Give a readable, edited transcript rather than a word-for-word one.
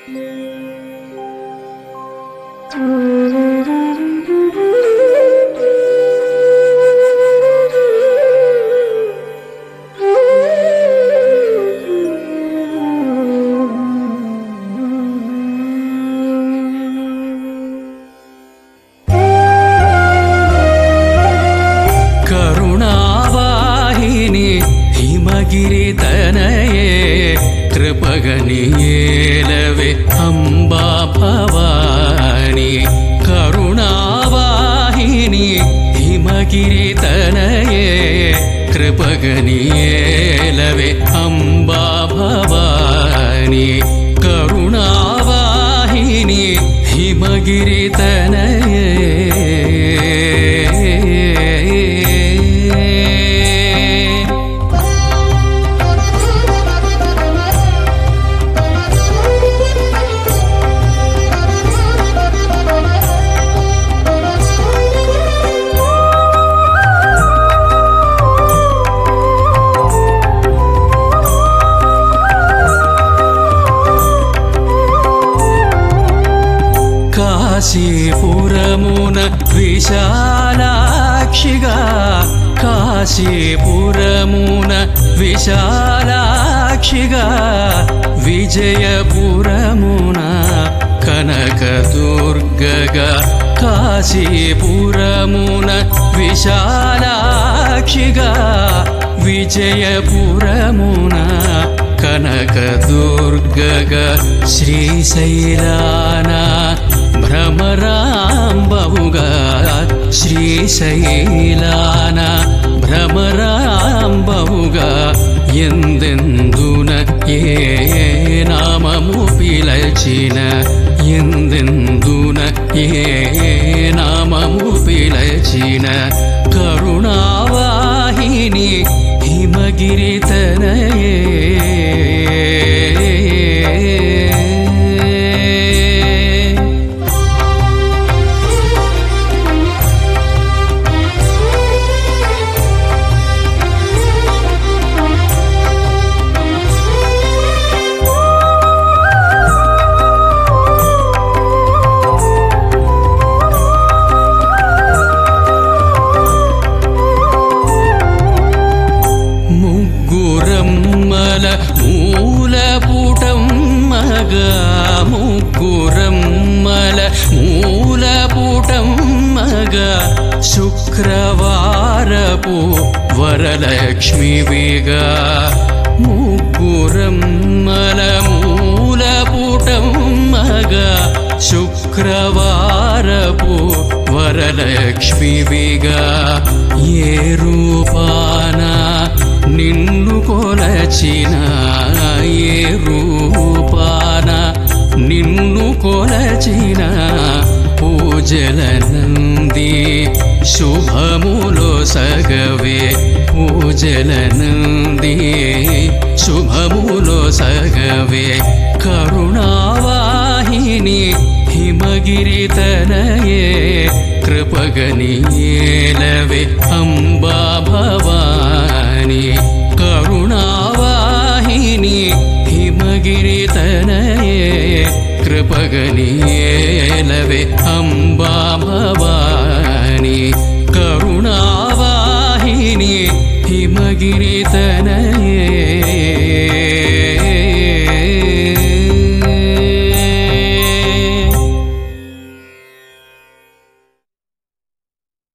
కరుణావాహిని హిమగిరితనయే కృపగనియేలవే అంబా భవాని. కరుణావాహిని హిమగిరితనయే కృపగనియేలవే అంబా భవాని. కరుణావాహిని హిమగిరితనయే కాశీపురమున విశాలాక్షిగా కాశీపురమున విశాలాక్షిగా విజయపురమున కనకదుర్గగా కాశీపురమున విశాలాక్షిగా విజయపురమున కనకదుర్గగా శ్రీశైలాన భ్రమరాంబవుగా శ్రీశైలాన భ్రమరాంబవుగా ఎందెందున ఏ నామము పిలచిన ఎందెందున ఏ నామము పిలచిన కరుణావాహిని హిమగిరితనయే ముగ్గురమ్మల మూలపుటమ్మగా ముగ్గురమ్మల మూలపుటమ్మగా శుక్రవారపు వరలక్ష్మివిగా ముగ్గురమ్మల మూలపుటమ్మగా శుక్రవారపు వరలక్ష్మివిగా ఏ రూపాన నిన్ను కొలచిన ఏ రూపాన నిన్ను కొలచిన పూజలనంది శుభములో సగవే పూజలనంది శుభములో సగవే కరుణావాహిని హిమగిరితనయే కృపగనియేలవే అంబా భవాని. కరుణావాహిని హిమగిరితనయే కృపగనియేలవే అంబా భవాని. కరుణావాహిని హిమగిరితనయే